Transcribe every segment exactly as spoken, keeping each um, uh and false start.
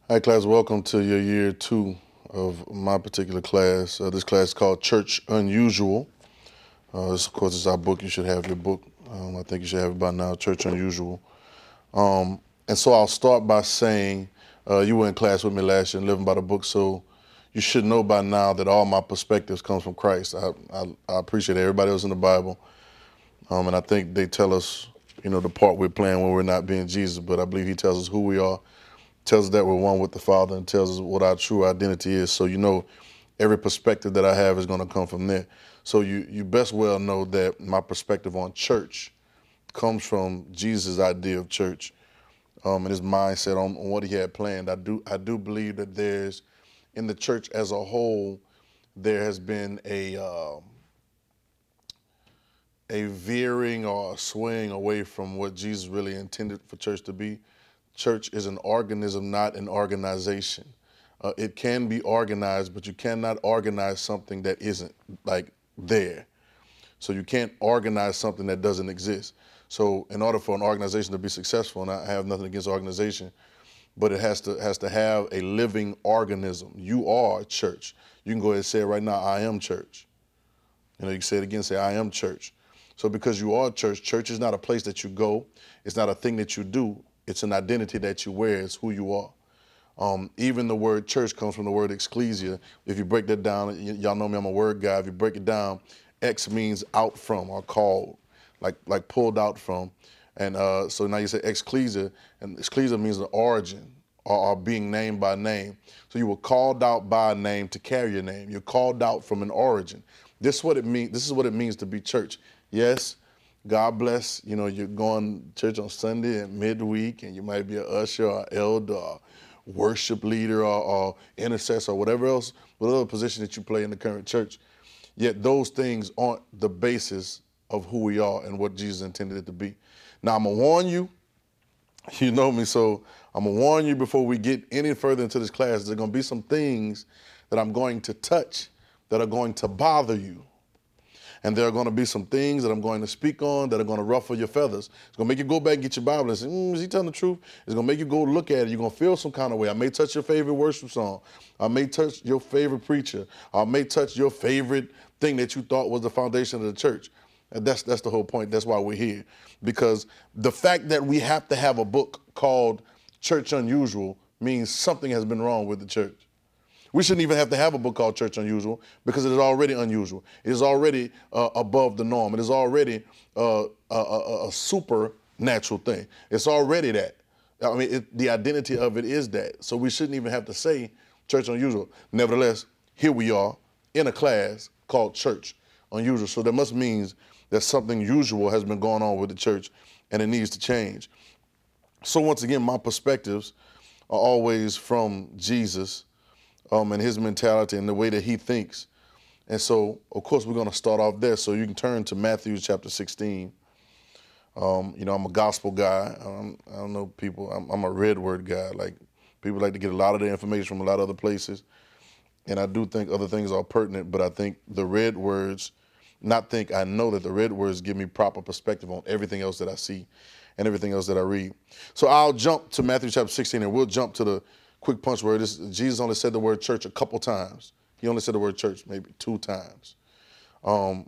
Hi, class. Welcome to your year two of my particular class. Uh, this class is called Church Unusual. Uh, this, of course, is our book. You should have your book. Um, I think you should have it by now, Church Unusual. Um, and so I'll start by saying uh, you were in class with me last year and living by the book, so you should know by now that all my perspectives comes from Christ. I, I, I appreciate everybody else in the Bible, um, and I think they tell us, you know, the part we're playing when we're not being Jesus, but I believe he tells us who we are, tells us that we're one with the Father, and tells us what our true identity is. So you know, every perspective that I have is going to come from there. So you you best well know that my perspective on church comes from Jesus' idea of church, um, and his mindset on, on what he had planned. I do I do believe that there's in the church as a whole there has been a uh, a veering or a swaying away from what Jesus really intended for church to be. Church is an organism, not an organization. Uh, it can be organized, but you cannot organize something that isn't like there. So you can't organize something that doesn't exist. So in order for an organization to be successful, and I have nothing against organization, but it has to has to have a living organism. You are church. You can go ahead and say it right now, I am church. You know, you can say it again, say I am church. So because you are church, church is not a place that you go. It's not a thing that you do. It's an identity that you wear. It's who you are. Um, even the word church comes from the word ecclesia. If you break that down, y- y'all know me, I'm a word guy. If you break it down, ex means out from or called, like like pulled out from. And uh, so now you say ecclesia, and ecclesia means the origin or, or being named by name. So you were called out by a name to carry your name. You're called out from an origin. This is what it means. This is what it means to be church. Yes, God bless. You know, you're going to church on Sunday and midweek, and you might be an usher or elder or worship leader or, or intercessor or whatever else, whatever position that you play in the current church. Yet those things aren't the basis of who we are and what Jesus intended it to be. Now I'm gonna warn you, you know me, so I'm gonna warn you before we get any further into this class, there are gonna be some things that I'm going to touch that are going to bother you. And there are going to be some things that I'm going to speak on that are going to ruffle your feathers. It's going to make you go back and get your Bible and say, mm, is he telling the truth? It's going to make you go look at it. You're going to feel some kind of way. I may touch your favorite worship song. I may touch your favorite preacher. I may touch your favorite thing that you thought was the foundation of the church. And that's, that's the whole point. That's why we're here. Because the fact that we have to have a book called Church Unusual means something has been wrong with the church. We shouldn't even have to have a book called Church Unusual because it is already unusual. It is already uh, above the norm. It is already uh, a, a, a supernatural thing. It's already that. I mean, it, the identity of it is that. So we shouldn't even have to say Church Unusual. Nevertheless, here we are in a class called Church Unusual. So that must means that something usual has been going on with the church and it needs to change. So once again, my perspectives are always from Jesus um, and his mentality and the way that he thinks. And so, of course, we're going to start off there. So you can turn to Matthew chapter sixteen. Um, you know, I'm a gospel guy. Um, I don't know people. I'm, I'm a red word guy. Like people like to get a lot of their information from a lot of other places, and I do think other things are pertinent. But I think the red words, not think I know that the red words give me proper perspective on everything else that I see, and everything else that I read. So I'll jump to Matthew chapter sixteen, and we'll jump to the quick punch where this, Jesus only said the word church a couple times. He only said the word church maybe two times. Um,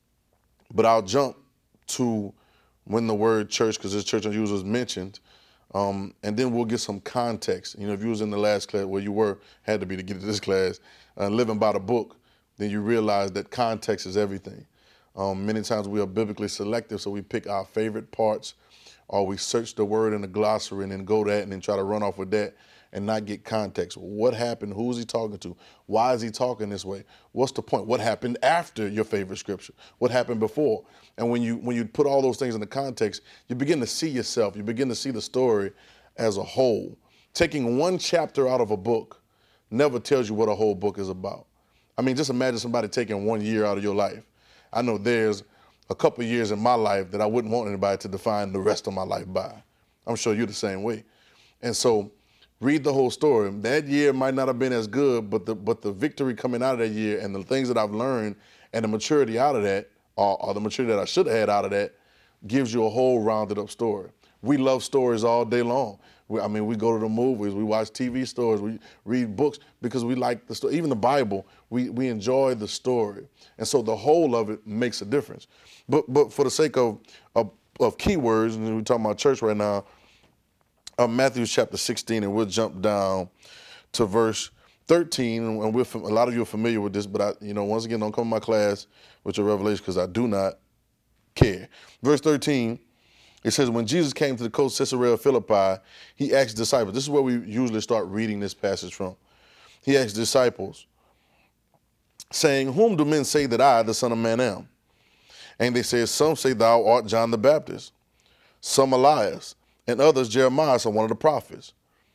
but I'll jump to when the word church, because this church unusual is mentioned, um, and then we'll get some context. You know, if you was in the last class where you were, had to be to get to this class, uh, living by the book, then you realize that context is everything. Um, many times we are biblically selective, so we pick our favorite parts, or we search the word in the glossary and then go to that and then try to run off with that and not get context. What happened? Who is he talking to? Why is he talking this way? What's the point? What happened after your favorite scripture? What happened before? And when you when you put all those things in the context, you begin to see yourself. You begin to see the story as a whole. Taking one chapter out of a book never tells you what a whole book is about. I mean, just imagine somebody taking one year out of your life. I know there's a couple of years in my life that I wouldn't want anybody to define the rest of my life by. I'm sure you're the same way. And so read the whole story. That year might not have been as good, but the but the victory coming out of that year and the things that I've learned and the maturity out of that, or, or the maturity that I should have had out of that, gives you a whole rounded up story. We love stories all day long. We, I mean, we go to the movies, we watch T V stories, we read books because we like the story. Even the Bible, we, we enjoy the story. And so the whole of it makes a difference. But but for the sake of, of, of keywords, and we're talking about church right now, uh, Matthew chapter sixteen, and we'll jump down to verse thirteen, and we're, a lot of you are familiar with this, but I, you know, once again, don't come to my class with your revelation because I do not care. Verse thirteen, it says, when Jesus came to the coast of Caesarea Philippi, he asked disciples. This is where we usually start reading this passage from. He asked disciples, saying, whom do men say that I, the Son of Man, am? And they said, some say thou art John the Baptist, some Elias, and others Jeremiah, or one of the prophets.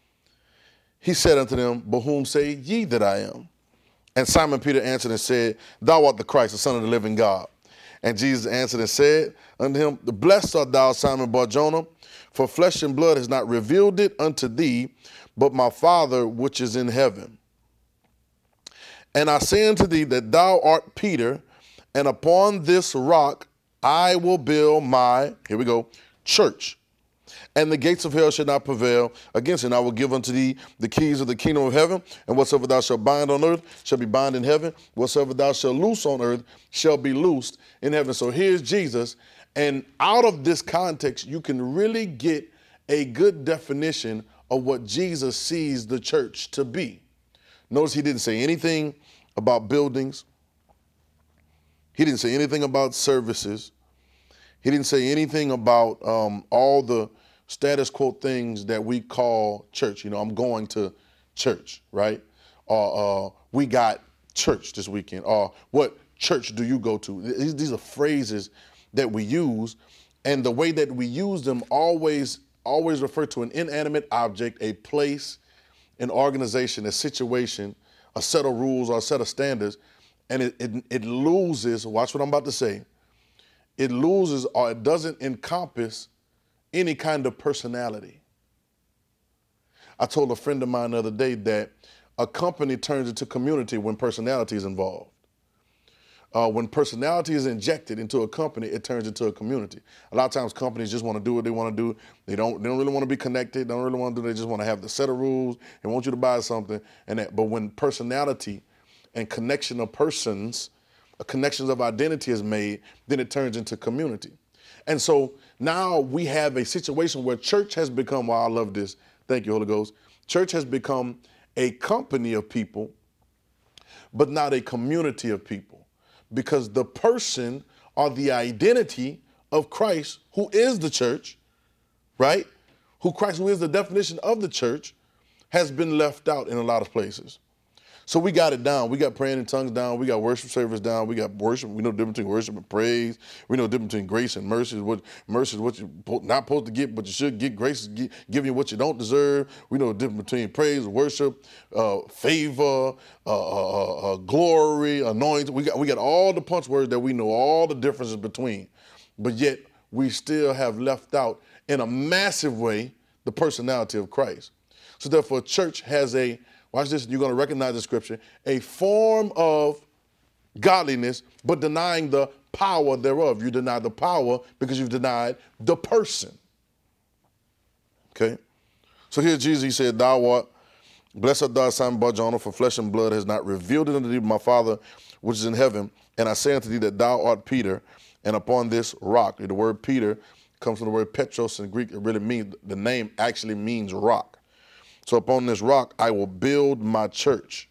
He said unto them, but whom say ye that I am? And Simon Peter answered and said, thou art the Christ, the Son of the living God. And Jesus answered and said unto him, blessed art thou, Simon Bar-Jonah, for flesh and blood has not revealed it unto thee, but my Father which is in heaven. And I say unto thee that thou art Peter, and upon this rock I will build my, here we go, church. And the gates of hell shall not prevail against it. And I will give unto thee the keys of the kingdom of heaven, and whatsoever thou shalt bind on earth shall be bound in heaven. Whatsoever thou shalt loose on earth shall be loosed in heaven. So here's Jesus. And out of this context, you can really get a good definition of what Jesus sees the church to be. Notice he didn't say anything about buildings. He didn't say anything about services. He didn't say anything about um, all the status quo things that we call church. You know, I'm going to church, right? Or uh, we got church this weekend. Or what church do you go to? These, these are phrases that we use, and the way that we use them always, always refer to an inanimate object, a place, an organization, a situation, a set of rules or a set of standards, and it, it, it loses, watch what I'm about to say, it loses or it doesn't encompass any kind of personality. I told a friend of mine the other day that a company turns into community when personality is involved. Uh, when personality is injected into a company, it turns into a community. A lot of times companies just want to do what they want to do. They don't, they don't really want to be connected. They don't really want to do, they just want to have the set of rules and want you to buy something. And that. But when personality and connection of persons, a connections of identity is made, then it turns into community. And so now we have a situation where church has become, well, I love this, thank you, Holy Ghost. Church has become a company of people, but not a community of people, because the person or the identity of Christ, who is the church, right? Who Christ, who is the definition of the church, has been left out in a lot of places. So we got it down. We got praying in tongues down. We got worship service down. We got worship. We know the difference between worship and praise. We know the difference between grace and mercy. What mercy is what you're not supposed to get, but you should get. Grace is giving you what you don't deserve. We know the difference between praise, worship, uh, favor, uh, uh, uh, glory, anointing. We got we got all the punch words that we know all the differences between, but yet we still have left out in a massive way the personality of Christ. So therefore, church has a, watch this, you're going to recognize the scripture, a form of godliness, but denying the power thereof. You deny the power because you've denied the person. Okay? So here Jesus, he said, thou art, blessed art thou, Simon Bar-Jonah, for flesh and blood has not revealed it unto thee, but my Father which is in heaven. And I say unto thee that thou art Peter, and upon this rock, the word Peter comes from the word Petros in Greek. It really means, the name actually means rock. So upon this rock, I will build my church.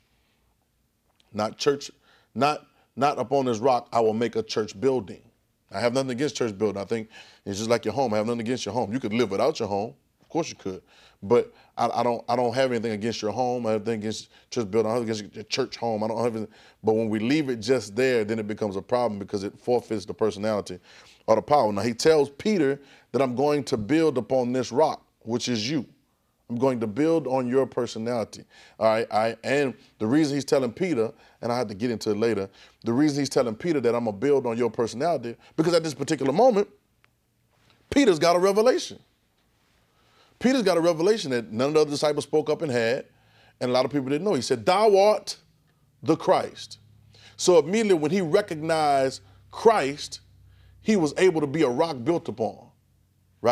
Not church, not, not upon this rock, I will make a church building. I have nothing against church building. I think it's just like your home. I have nothing against your home. You could live without your home. Of course you could. But I, I don't I don't have anything against your home. I have nothing against church building. I don't have anything against your church home. I don't have anything. But when we leave it just there, then it becomes a problem because it forfeits the personality or the power. Now he tells Peter that I'm going to build upon this rock, which is you. I'm going to build on your personality. All right, I, and the reason he's telling Peter, and I have to get into it later, the reason he's telling Peter that I'm going to build on your personality, because at this particular moment, Peter's got a revelation. Peter's got a revelation that none of the other disciples spoke up and had, and a lot of people didn't know. He said, thou art the Christ. So immediately when he recognized Christ, he was able to be a rock built upon, right?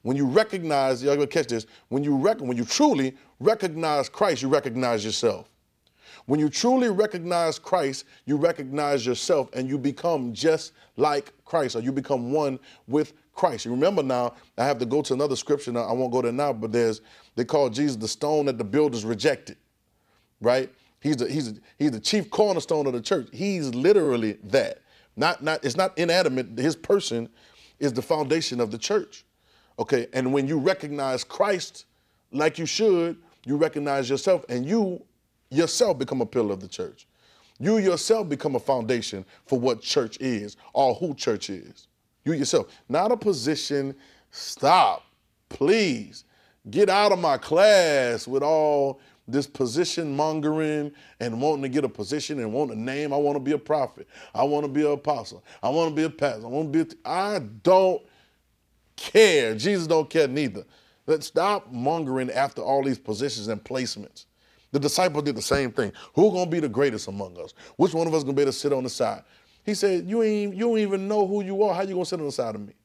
When you recognize, y'all gonna catch this, when you rec- when you truly recognize Christ, you recognize yourself. When you truly recognize Christ, you recognize yourself and you become just like Christ, or you become one with Christ. You remember now, I have to go to another scripture now. I won't go there now, but there's, they call Jesus the stone that the builders rejected, right? He's the, he's, the, he's the chief cornerstone of the church. He's literally that. Not, not, it's not inanimate. His person is the foundation of the church, okay? And when you recognize Christ like you should, you recognize yourself, and you yourself become a pillar of the church. You yourself become a foundation for what church is, or who church is. You yourself, not a position. Stop, please. Get out of my class with all this position mongering and wanting to get a position and want a name. I want to be a prophet. I want to be an apostle. I want to be a pastor. I want to be a, I don't care. Jesus don't care neither. Let's stop mongering after all these positions and placements. The disciples did the same thing. Who's going to be the greatest among us? Which one of us going to be able to sit on the side? He said, you ain't, you don't even know who you are. How you going to sit on the side of me?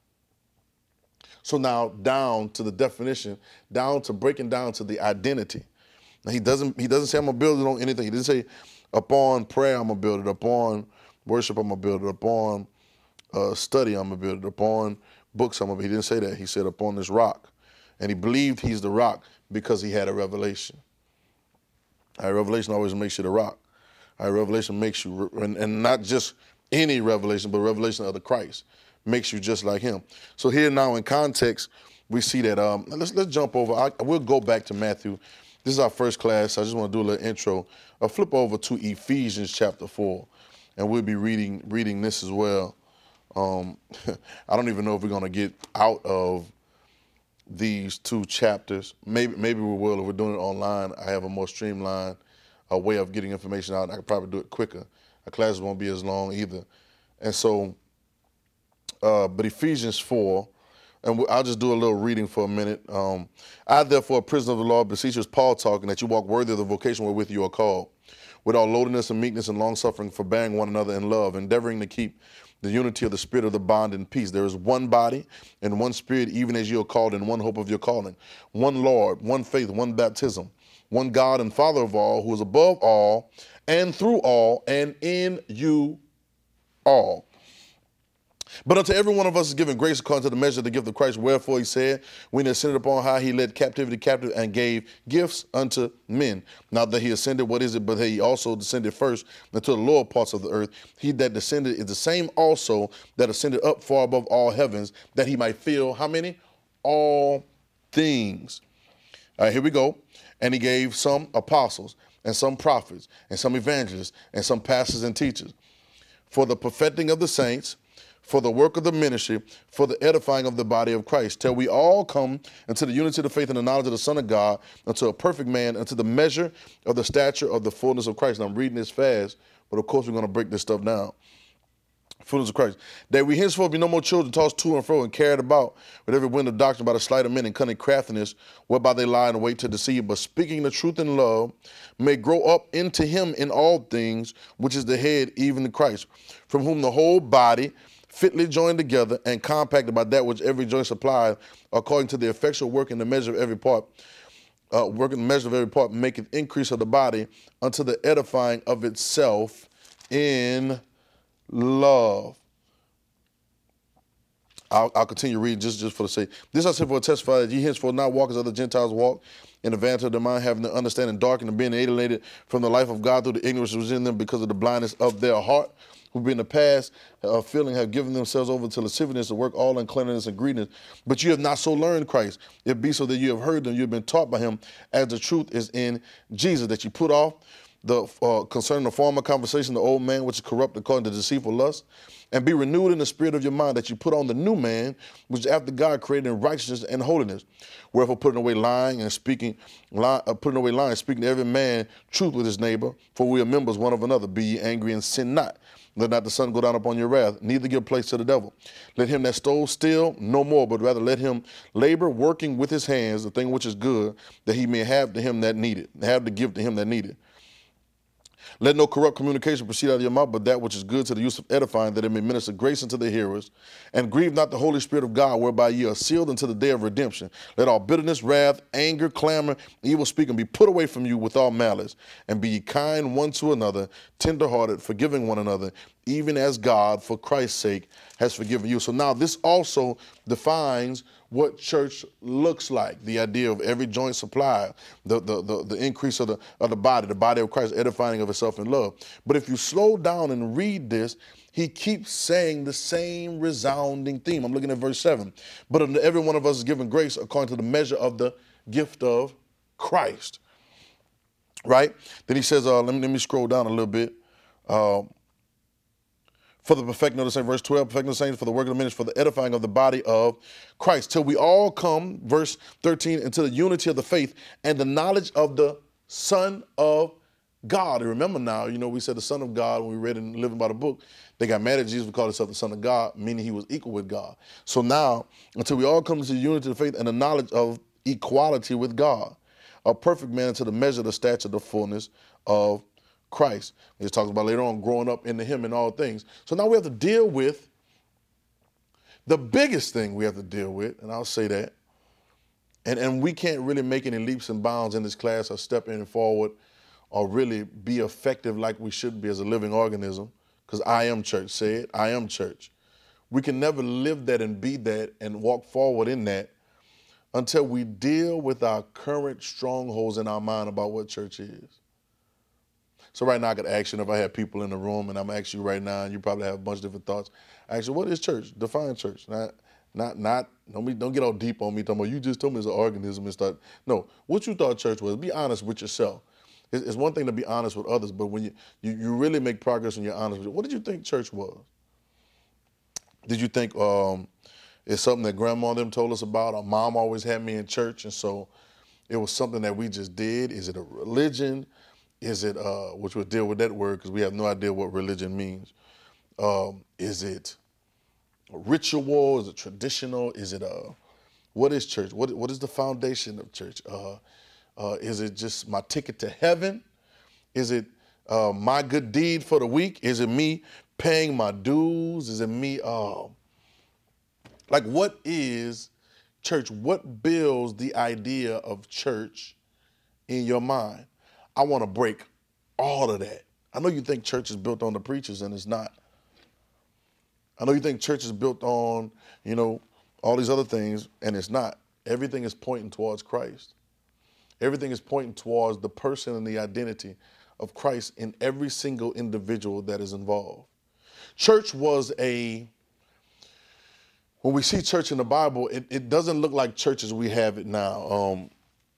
So now down to the definition, down to breaking down to the identity. Now he doesn't, he doesn't say I'm going to build it on anything. He didn't say upon prayer I'm going to build it, upon worship I'm going to build it, upon uh, study I'm going to build it, upon books I'm going to build it. He didn't say that. He said upon this rock. And he believed he's the rock because he had a revelation. All right, revelation always makes you the rock. All right, revelation makes you, and, and not just any revelation, but revelation of the Christ makes you just like him. So here now in context, we see that, um, let's, let's jump over. I, we'll go back to Matthew. This is our first class. I just want to do a little intro. I'll flip over to Ephesians chapter four, and we'll be reading, reading this as well. Um, I don't even know if we're going to get out of these two chapters. Maybe maybe we will. If we're doing it online, I have a more streamlined uh, way of getting information out. I could probably do it quicker. Our classes won't be as long either. And so, uh, but Ephesians four, and I'll just do a little reading for a minute. Um, I, therefore, a prisoner of the Lord, beseech you, as Paul talking, that you walk worthy of the vocation wherewith you are called, with all lowliness and meekness and long-suffering, forbearing one another in love, endeavoring to keep the unity of the spirit of the bond in peace. There is one body and one spirit, even as you are called in one hope of your calling. One Lord, one faith, one baptism, one God and Father of all, who is above all and through all and in you all. But unto every one of us is given grace according to the measure of the gift of Christ. Wherefore he said, when he ascended upon high, he led captivity captive and gave gifts unto men. Not that he ascended, what is it? But he also descended first into the lower parts of the earth. He that descended is the same also that ascended up far above all heavens, that he might fill, how many? All things. All right, here we go. And he gave some apostles and some prophets and some evangelists and some pastors and teachers for the perfecting of the saints, for the work of the ministry, for the edifying of the body of Christ, till we all come into the unity of the faith and the knowledge of the Son of God, unto a perfect man, unto the measure of the stature of the fullness of Christ. And I'm reading this fast, but of course we're going to break this stuff down. Fullness of Christ. That we henceforth be no more children tossed to and fro and carried about with every wind of doctrine by the sleight of men and cunning craftiness, whereby they lie in wait to deceive, but speaking the truth in love, may grow up into him in all things, which is the head, even the Christ, from whom the whole body, fitly joined together and compacted by that which every joint supplies, according to the effectual work in the measure of every part, uh, work in the measure of every part, maketh increase of the body unto the edifying of itself in love. I'll, I'll continue reading just, just for the sake. This I say for a testify that ye henceforth not walk as other Gentiles walk, in the vanity of their mind, having the understanding darkened and being alienated from the life of God through the ignorance that was in them because of the blindness of their heart, who in the past uh, feeling have given themselves over to lasciviousness to work all uncleanness and greediness. But you have not so learned Christ. It be so that you have heard them, you have been taught by him, as the truth is in Jesus, that you put off the uh, concerning the former conversation, the old man, which is corrupt according to deceitful lust, and be renewed in the spirit of your mind, that you put on the new man, which is after God created in righteousness and holiness. Wherefore putting away lying and speaking, lie, uh, putting away lying, speaking to every man truth with his neighbor, for we are members one of another. Be ye angry and sin not. Let not the sun go down upon your wrath, neither give place to the devil. Let him that stole steal no more, but rather let him labor, working with his hands the thing which is good, that he may have to him that needed, have to give to him that needed. Let no corrupt communication proceed out of your mouth, but that which is good to the use of edifying, that it may minister grace unto the hearers. And grieve not the Holy Spirit of God, whereby ye are sealed unto the day of redemption. Let all bitterness, wrath, anger, clamor, evil speaking be put away from you with all malice. And be ye kind one to another, tenderhearted, forgiving one another, even as God, for Christ's sake, has forgiven you. So now this also defines what church looks like. The idea of every joint supply, the, the, the, the increase of the, of the body, the body of Christ edifying of itself in love. But if you slow down and read this, he keeps saying the same resounding theme. I'm looking at verse seven. But unto every one of us is given grace according to the measure of the gift of Christ. Right? Then he says, uh, let, me, let me scroll down a little bit. Uh, For the perfecting of the saints, verse twelve, perfecting of the saints, for the work of the ministry, for the edifying of the body of Christ, till we all come, verse thirteen, into the unity of the faith and the knowledge of the Son of God. And remember now, you know, we said the Son of God when we read in Living by the Book. They got mad at Jesus, we called himself the Son of God, meaning he was equal with God. So now, until we all come to the unity of the faith and the knowledge of equality with God, a perfect man to the measure of the stature of the fullness of Christ. He talks about later on growing up into him in all things. So now we have to deal with the biggest thing we have to deal with, and I'll say that, and, and we can't really make any leaps and bounds in this class or step in forward or really be effective like we should be as a living organism, because I am church. Say it, I am church. We can never live that and be that and walk forward in that until we deal with our current strongholds in our mind about what church is. So right now I could ask you, if I had people in the room, and I'm asking you right now, and you probably have a bunch of different thoughts. Actually, what is church? Define church. Not, not, not. Don't, be, don't get all deep on me talking about you just told me it's an organism and start. No, what you thought church was. Be honest with yourself. It's, it's one thing to be honest with others, but when you, you you really make progress when you're honest with you. What did you think church was? Did you think um, it's something that grandma and them told us about? Our mom always had me in church, and so it was something that we just did. Is it a religion? Is it, uh, which we'll deal with that word because we have no idea what religion means. Um, is it a ritual? Is it traditional? Is it, uh, what is church? What, what is the foundation of church? Uh, uh, is it just my ticket to heaven? Is it uh, my good deed for the week? Is it me paying my dues? Is it me, uh, like what is church? What builds the idea of church in your mind? I want to break all of that. I know you think church is built on the preachers, and it's not. I know you think church is built on, you know, all these other things, and it's not. Everything is pointing towards Christ. Everything is pointing towards the person and the identity of Christ in every single individual that is involved. Church was a, when we see church in the Bible, it, it doesn't look like church as we have it now. Um,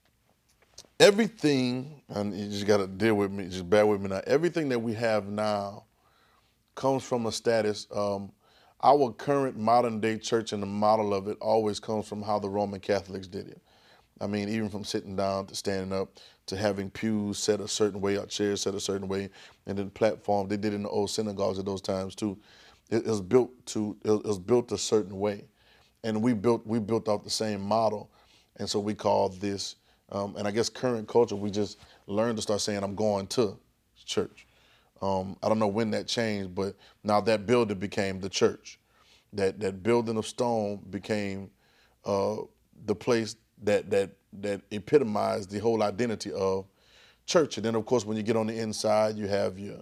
Everything, and you just got to deal with me, just bear with me now. Everything that we have now comes from a status. Um, our current modern day church and the model of it always comes from how the Roman Catholics did it. I mean, even from sitting down to standing up to having pews set a certain way, or chairs set a certain way, and then platform. They did it in the old synagogues at those times too. It, it was built to, it was built a certain way, and we built we built off the same model, and so we call this. Um, and I guess current culture, we just learned to start saying, I'm going to church. Um, I don't know when that changed, but now that building became the church. That that building of stone became uh, the place that that that epitomized the whole identity of church. And then, of course, when you get on the inside, you have your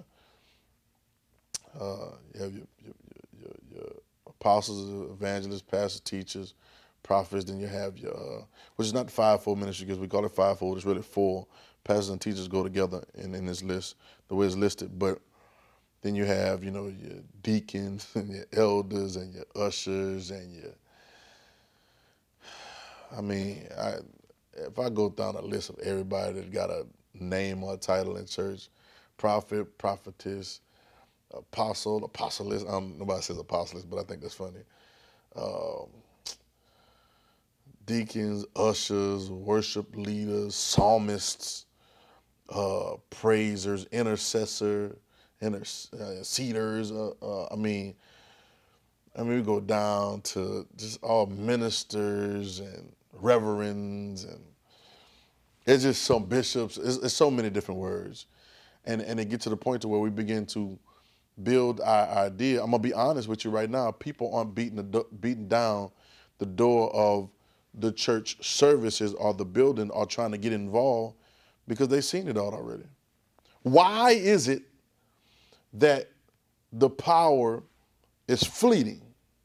uh, you have your, your, your, your apostles, evangelists, pastors, teachers, prophets. Then you have your, uh, which is not the fivefold ministry because we call it fivefold. It's really four. Pastors and teachers go together in, in this list, the way it's listed. But then you have, you know, your deacons and your elders and your ushers and your, I mean, I, if I go down a list of everybody that got a name or a title in church, prophet, prophetess, apostle, apostolist, I don't, nobody says apostolist, but I think that's funny. Um, deacons, ushers, worship leaders, psalmists, uh, praisers, intercessor, interceders. Uh, uh, I mean, I mean, we go down to just all ministers and reverends, and it's just some bishops. It's, it's so many different words, and, and it gets to the point to where we begin to build our idea. I'm gonna be honest with you right now. People aren't beating the do- beating down the door of the church services or the building or trying to get involved because they've seen it all already. Why is it that the power is fleeting?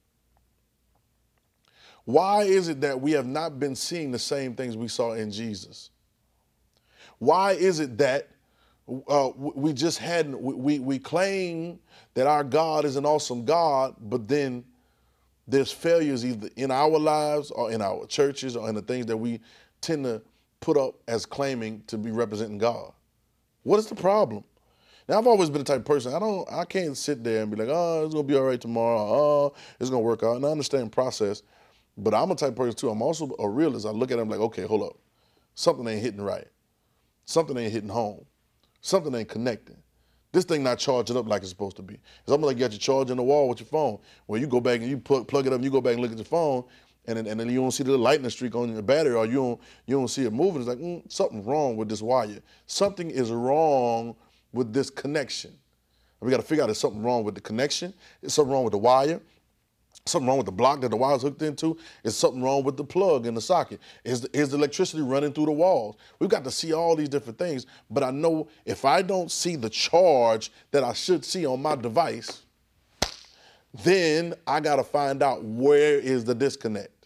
Why is it that we have not been seeing the same things we saw in Jesus? Why is it that uh, we just hadn't, we, we claim that our God is an awesome God, but then there's failures either in our lives or in our churches or in the things that we tend to put up as claiming to be representing God? What is the problem? Now, I've always been the type of person, I don't, I can't sit there and be like, oh, it's gonna be all right tomorrow, oh, it's gonna work out, and I understand the process, but I'm a type of person too, I'm also a realist. I look at them like, okay, hold up, something ain't hitting right, something ain't hitting home, something ain't connecting. This thing not charging up like it's supposed to be. It's almost like you got your charger in the wall with your phone, where you go back and you plug, plug it up and you go back and look at your phone, and then, and then you don't see the lightning streak on your battery, or you don't, you don't see it moving. It's like, mm, something wrong with this wire. Something is wrong with this connection. And we got to figure out there's something wrong with the connection, there's something wrong with the wire, something wrong with the block that the wire's hooked into, is something wrong with the plug in the socket. Is the, is the electricity running through the walls? We've got to see all these different things, but I know if I don't see the charge that I should see on my device, then I got to find out where is the disconnect.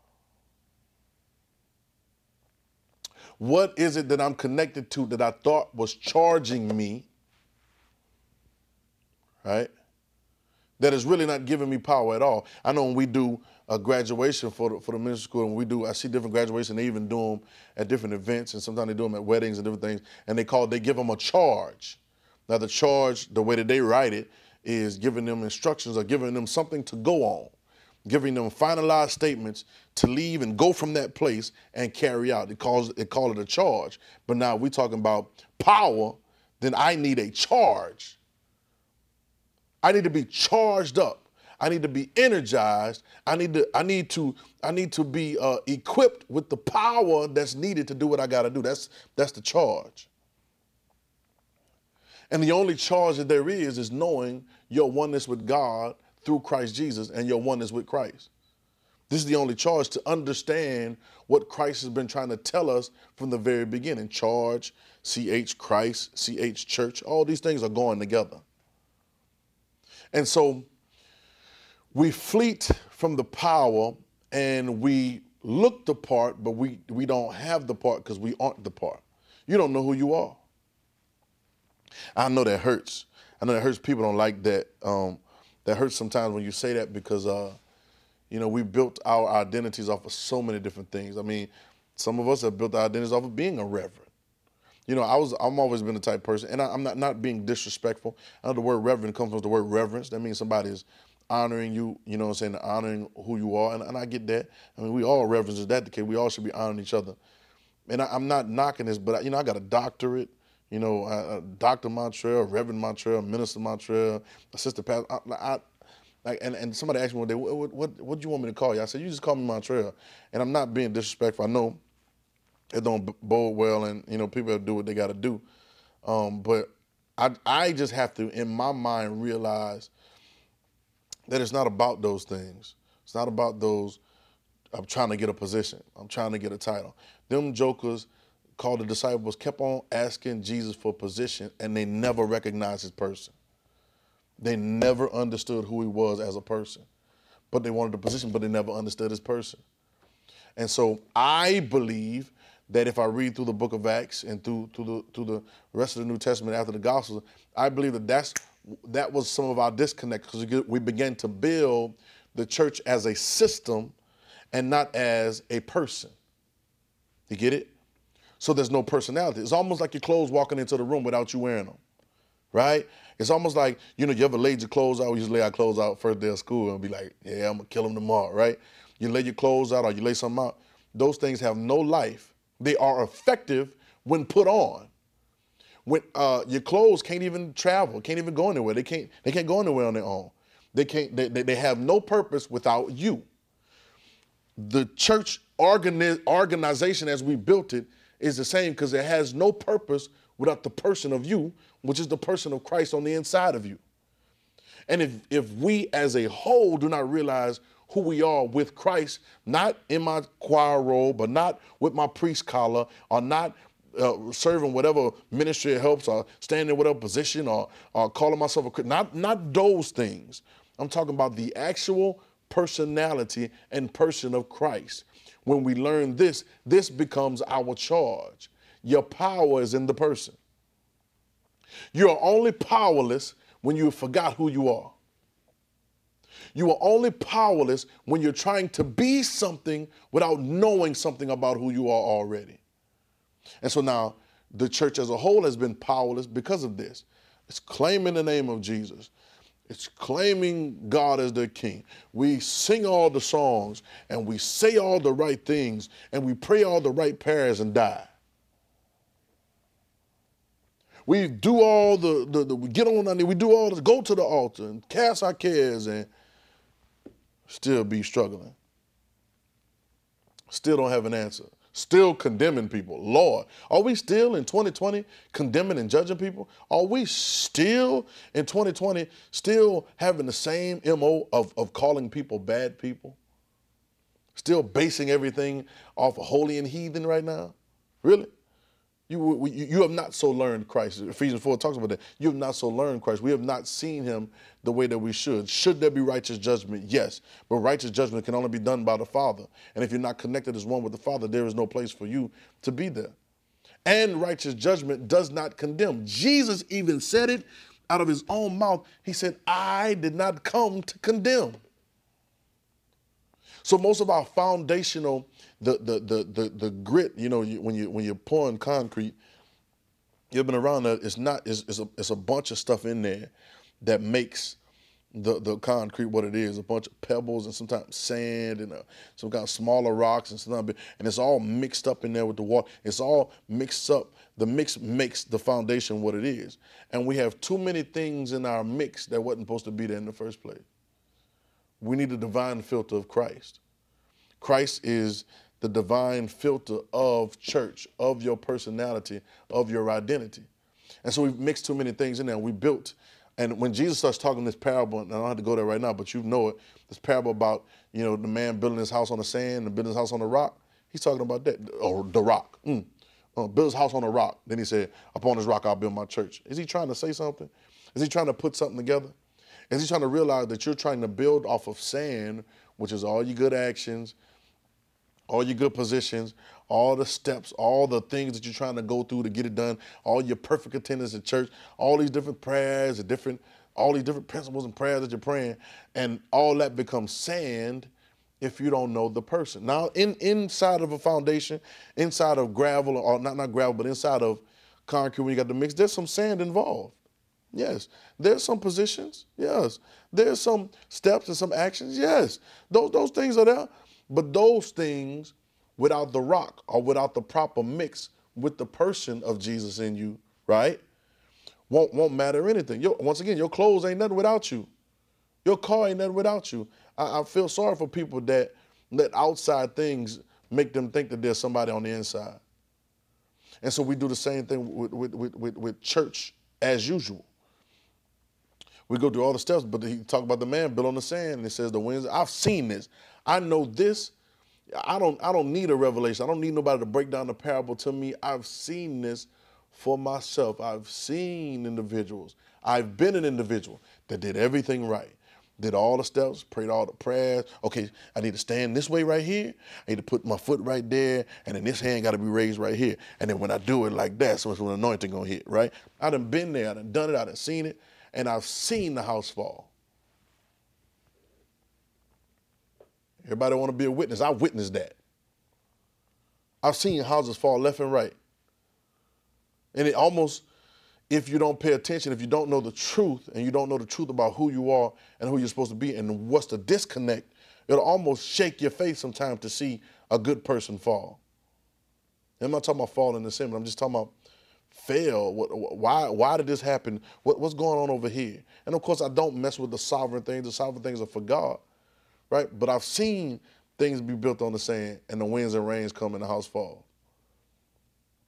What is it that I'm connected to that I thought was charging me, right? That is really not giving me power at all. I know when we do a graduation for the, for the ministry school, and we do, I see different graduations, they even do them at different events, and sometimes they do them at weddings and different things, and they call, they give them a charge. Now the charge, the way that they write it, is giving them instructions or giving them something to go on, giving them finalized statements to leave and go from that place and carry out. It calls it call it a charge. But now we're talking about power, then I need a charge. I need to be charged up. I need to be energized. I need to I need to I need to be uh, equipped with the power that's needed to do what I got to do. That's that's the charge. And the only charge that there is is knowing your oneness with God through Christ Jesus and your oneness with Christ. This is the only charge, to understand what Christ has been trying to tell us from the very beginning. Charge, C H Christ, C H church, all these things are going together. And so we fleet from the power and we look the part, but we, we don't have the part because we aren't the part. You don't know who you are. I know that hurts. I know that hurts. People don't like that. Um, that hurts sometimes when you say that because, uh, you know, we built our identities off of so many different things. I mean, some of us have built our identities off of being a reverend. You know, I was, I'm always been the type of person, and I, I'm not, not being disrespectful. I know the word reverend comes from the word reverence. That means somebody is honoring you, you know what I'm saying, honoring who you are, and, and I get that. I mean, we all reverence, is that the case? We all should be honoring each other. And I, I'm not knocking this, but, I, you know, I got a doctorate, you know, uh, Doctor Montreal, Reverend Montreal, Minister Montreal, Assistant Pastor. I, I, like, and, and somebody asked me one day, what, what, what do you want me to call you? I said, you just call me Montreal. And I'm not being disrespectful. I know it don't bode well, and you know people have to do what they got to do. Um, but I, I just have to, in my mind, realize that it's not about those things. It's not about those. I'm trying to get a position. I'm trying to get a title. Them jokers called the disciples kept on asking Jesus for position, and they never recognized his person. They never understood who he was as a person, but they wanted the position, but they never understood his person. And so I believe that if I read through the book of Acts and through, through, the, through the rest of the New Testament after the Gospels, I believe that that's, that was some of our disconnect, because we began to build the church as a system and not as a person. You get it? So there's no personality. It's almost like your clothes walking into the room without you wearing them, right? It's almost like, you know, you ever laid your clothes out? We used to lay our clothes out first day of school and be like, yeah, I'm going to kill them tomorrow, right? You lay your clothes out or you lay something out. Those things have no life. They are effective when put on. When uh, your clothes can't even travel, can't even go anywhere. They can't. They can't go anywhere on their own. They can't. They, they have no purpose without you. The church organi- organization, as we built it, is the same because it has no purpose without the person of you, which is the person of Christ on the inside of you. And if, if we as a whole do not realize who we are with Christ, not in my choir role, but not with my priest collar, or not uh, serving whatever ministry helps, or standing in whatever position, or, or calling myself a Christian, not, not those things. I'm talking about the actual personality and person of Christ. When we learn this, this becomes our charge. Your power is in the person. You are only powerless when you forgot who you are. You are only powerless when you're trying to be something without knowing something about who you are already. And so now the church as a whole has been powerless because of this. It's claiming the name of Jesus. It's claiming God as their king. We sing all the songs and we say all the right things and we pray all the right prayers and die. We do all the, the, the we get on, and we do all the, go to the altar and cast our cares and still be struggling. Still don't have an answer. Still condemning people. Lord, are we still in twenty twenty condemning and judging people? Are we still in twenty twenty still having the same M O of, of calling people bad people? Still basing everything off of holy and heathen right now? Really? You, you, you have not so learned Christ. Ephesians four talks about that. You have not so learned Christ. We have not seen him the way that we should. Should there be righteous judgment? Yes. But righteous judgment can only be done by the Father. And if you're not connected as one with the Father, there is no place for you to be there. And righteous judgment does not condemn. Jesus even said it out of his own mouth. He said, I did not come to condemn. So most of our foundational, the the the the, the grit, you know, you, when you when you're pouring concrete, you've been around that. It's not. It's, it's a it's a bunch of stuff in there that makes the the concrete what it is. A bunch of pebbles and sometimes sand and uh, some kind of smaller rocks and sometimes, and it's all mixed up in there with the water. It's all mixed up. The mix makes the foundation what it is. And we have too many things in our mix that wasn't supposed to be there in the first place. We need a divine filter of Christ. Christ is the divine filter of church, of your personality, of your identity. And so we've mixed too many things in there. We built, and when Jesus starts talking this parable, and I don't have to go there right now, but you know it, this parable about, you know, the man building his house on the sand and building his house on the rock, he's talking about that, or the rock. Mm. Uh, build his house on a rock. Then he said, upon this rock I'll build my church. Is he trying to say something? Is he trying to put something together? Is he trying to realize that you're trying to build off of sand, which is all your good actions, all your good positions, all the steps, all the things that you're trying to go through to get it done, all your perfect attendance at church, all these different prayers, and different, all these different principles and prayers that you're praying, and all that becomes sand if you don't know the person. Now, in inside of a foundation, inside of gravel, or not, not gravel, but inside of concrete, when you got the mix, there's some sand involved. Yes. There's some positions. Yes. There's some steps and some actions. Yes. Those, those things are there. But those things, without the rock or without the proper mix with the person of Jesus in you, right, won't, won't matter anything. Your, once again, your clothes ain't nothing without you. Your car ain't nothing without you. I, I feel sorry for people that let outside things make them think that there's somebody on the inside. And so we do the same thing with, with, with, with, with church as usual. We go through all the steps, but he talked about the man built on the sand, and it says the winds. I've seen this. I know this. I don't, I don't need a revelation. I don't need nobody to break down the parable to me. I've seen this for myself. I've seen individuals. I've been an individual that did everything right, did all the steps, prayed all the prayers. Okay, I need to stand this way right here. I need to put my foot right there, and then this hand got to be raised right here. And then when I do it like that, so it's when the anointing gonna hit, right? I done been there. I done done it. I done seen it. And I've seen the house fall. Everybody want to be a witness. I witnessed that. I've seen houses fall left and right. And it almost, if you don't pay attention, if you don't know the truth, and you don't know the truth about who you are and who you're supposed to be and what's the disconnect, it'll almost shake your face sometimes to see a good person fall. And I'm not talking about falling in sin, but I'm just talking about fail. What, why, why did this happen? What, what's going on over here? And of course, I don't mess with the sovereign things. The sovereign things are for God, right? But I've seen things be built on the sand, and the winds and rains come and the house fall.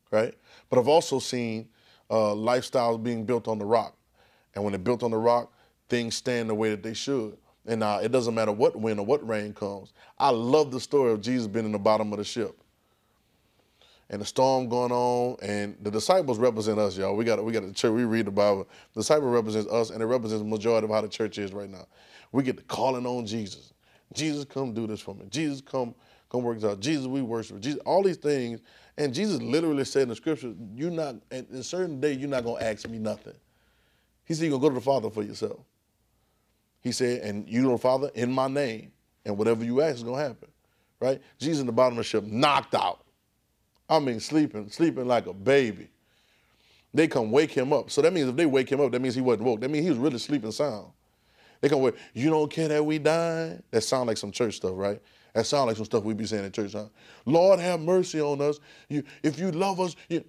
right? But I've also seen uh, lifestyles being built on the rock. And when they're built on the rock, things stand the way that they should. And uh, it doesn't matter what wind or what rain comes. I love the story of Jesus being in the bottom of the ship and the storm going on, and the disciples represent us, y'all. We got we got the church. We read the Bible. The disciple represents us, and it represents the majority of how the church is right now. We get to calling on Jesus. Jesus, come do this for me. Jesus, come come work this out. Jesus, we worship. Jesus, all these things, and Jesus literally said in the scripture, "You're not. In a certain day, you're not gonna ask me nothing." He said, "You're gonna go to the Father for yourself." He said, "And you know the Father in my name, and whatever you ask is gonna happen." Right? Jesus in the bottom of the ship, knocked out. I mean, sleeping, sleeping like a baby. They come wake him up. So that means if they wake him up, that means he wasn't woke. That means he was really sleeping sound. They come wake, you don't care that we died? That sound like some church stuff, right? That sound like some stuff we be saying in church, huh? Lord, have mercy on us. You, if you love us, you...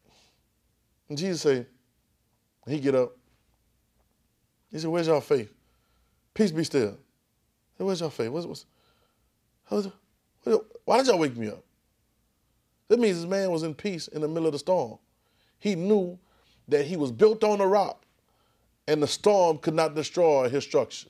And Jesus say, he get up. He said, where's your faith? Peace be still. I said, where's your faith? What's, what's, what's, why did y'all wake me up? That means this man was in peace in the middle of the storm. He knew that he was built on a rock and the storm could not destroy his structure.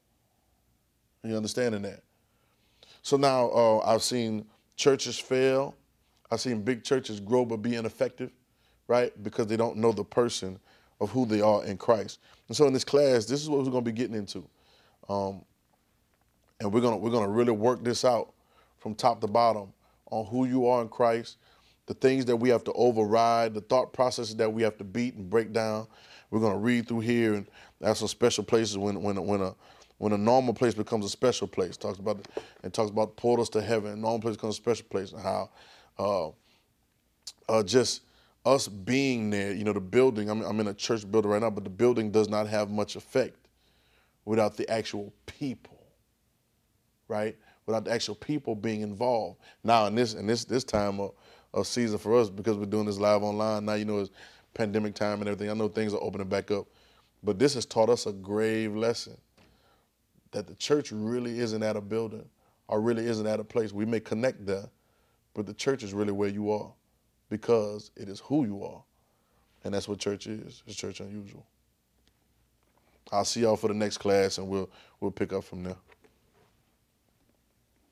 You understanding that? So now uh, I've seen churches fail. I've seen big churches grow but be ineffective, right? Because they don't know the person of who they are in Christ. And so in this class, this is what we're going to be getting into. Um, and we're going we're gonna really work this out from top to bottom on who you are in Christ, the things that we have to override, the thought processes that we have to beat and break down. We're going to read through here, and that's some special places when when when a when a normal place becomes a special place. It talks about it talks about portals to heaven. A normal place becomes a special place, and how uh, uh, just us being there. You know, the building. I'm, I'm in a church building right now, but the building does not have much effect without the actual people, right? Without the actual people being involved. Now in this in this this time of, of season for us, because we're doing this live online, now you know it's pandemic time and everything. I know things are opening back up. But this has taught us a grave lesson that the church really isn't at a building or really isn't at a place. We may connect there, but the church is really where you are because it is who you are. And that's what church is. It's church unusual. I'll see y'all for the next class and we'll we'll pick up from there.